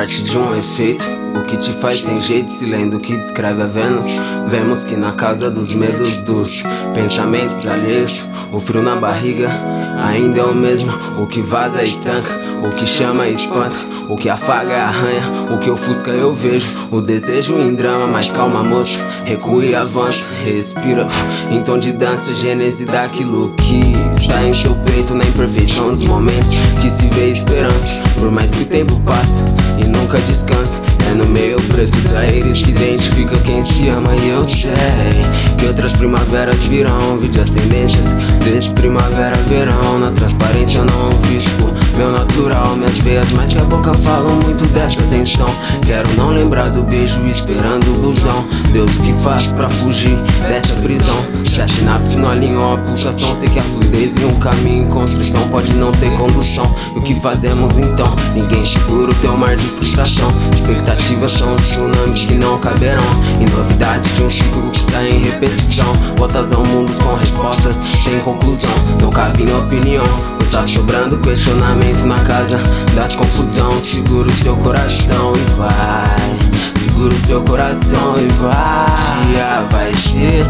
parte de um efeito, o que te faz sem jeito, se lendo o que descreve a Vênus. Vemos que na casa dos medos, dos pensamentos alheios, o frio na barriga ainda é o mesmo. O que vaza estanca, o que chama espanta, o que afaga é arranha, o que ofusca eu vejo. O desejo em drama, mas calma moço, recua e avança, respira em tom de dança, gênese daquilo que está em seu peito, na imperfeição dos momentos que se vê esperança. Por mais que o tempo passa e nunca descansa, é no meio preto da íris que identifica quem se ama. E eu sei que outras primaveras virão, vide as tendências desse primavera-verão. Na transparência eu não visco meu natural, minhas veias mais que a boca falam muito dessa tensão. Quero não lembrar do beijo esperando o busão. Deus, o que faço pra fugir dessa prisão? Se a sinapse não alinhou a pulsação, sei que a fluidez em um caminho em construção pode não ter condução. E o que fazemos então? Ninguém segura o teu mar de frustração. Expectativas são tsunamis que não caberão, e novidades de um ciclo que sai em repetição. Voltas ao mundo com respostas sem conclusão. Não cabe em opinião, pois tá sobrando questionamento na casa das confusão. Segura o seu coração e vai, segura o seu coração e vai. Dia vai ser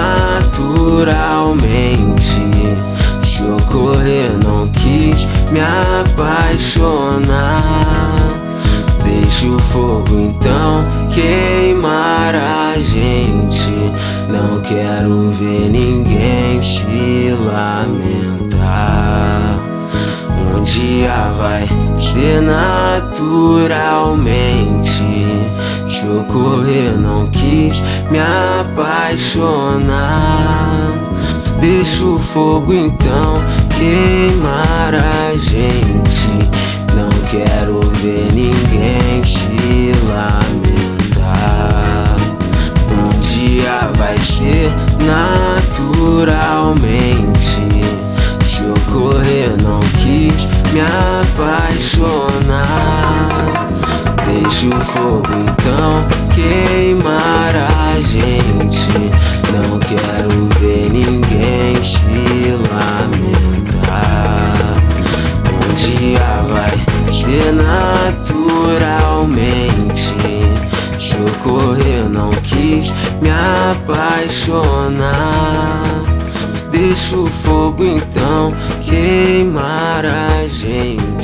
naturalmente. Se ocorrer, não quis me apaixonar. Deixa o fogo então queimar a gente. Não quero ver ninguém se lamentar. Um dia vai ser naturalmente. Se ocorrer, não quis me apaixonar. Deixa o fogo então queimar a gente. Não quero ver ninguém se lamentar. Um dia vai ser naturalmente. Se ocorrer, não quis me apaixonar. Deixa o fogo então queimar a gente. Não quero ver ninguém se lamentar. Um dia vai ser naturalmente. Se ocorrer, não quis me apaixonar. Deixa o fogo então queimar a gente.